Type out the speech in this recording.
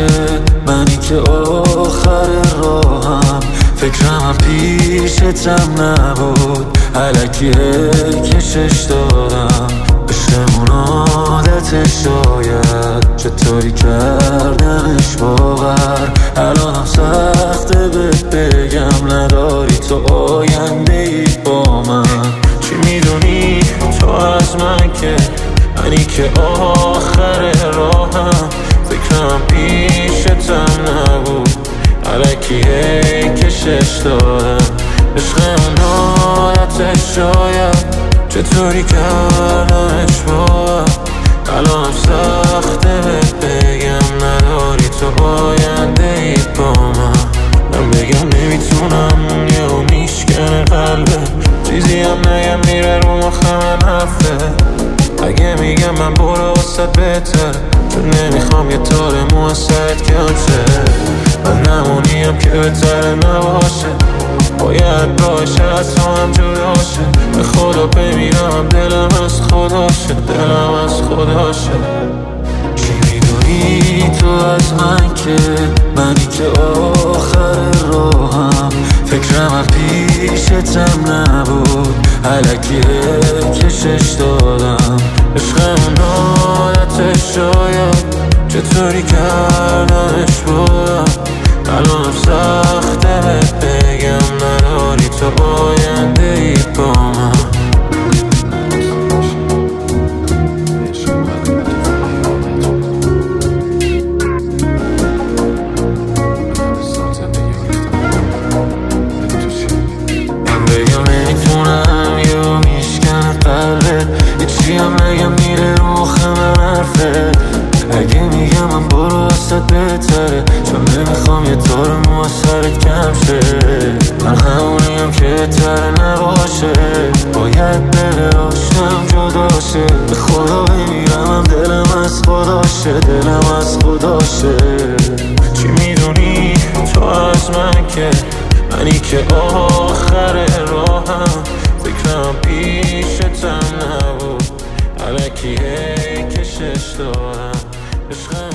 که منی که آخر راهم، فکرم هم پیشتم نبود، الکی کشش دادم. عشقمون عادت شاید، چطوری کردمش باور. الانم سخته بهت بگم نداری تو آینده ای با من. چی میدونی تو از من که منی که آخر راهم، فکرم پیشتم نبود، الکی کشش دادم. عشقمون عادتش شاید، چطوری کردمش باور. الانم سخته بهت بگم نداری تو آینده ای با من بگم نمیتونم یهو میشکنه قلبه، چیزی هم نگم میره رو مخم حرفه. اگه میگم من برو واسد بهتر، چون نمیخوام یه تار موسط کم شه. من نمونیم که بهتره نباشه، باید باشه از تو هم جدا شه. به خدا بمیرم دلم از خداشه، دلم از خداشه. چی میدونی تو از من که منی که آخر راهم، فکرم از پیشتم نبود، الکی کشش دادم. عشقمون عادتش شاید، چطوری کردمش باور. الانم سخته بهت بگم نداری تو آینده ای با من. من بگم نمیتونم یهو میشکنه قلبت، یه چی هم نگم میره رو مخم حرفت. اگه میگم من برو واسد بهتره، چون نمیخوام یه تار مو سرت کم شه. من همونیم که بهتره نباشه، باید بره آشنم جدا شه. به خدا بمیرم دلم از خداشه، دلم از خداشه. چی میدونی تو از من که منی که آخر راهم، فکرم پیشتم نبود، الکی کشش دارم. عشقم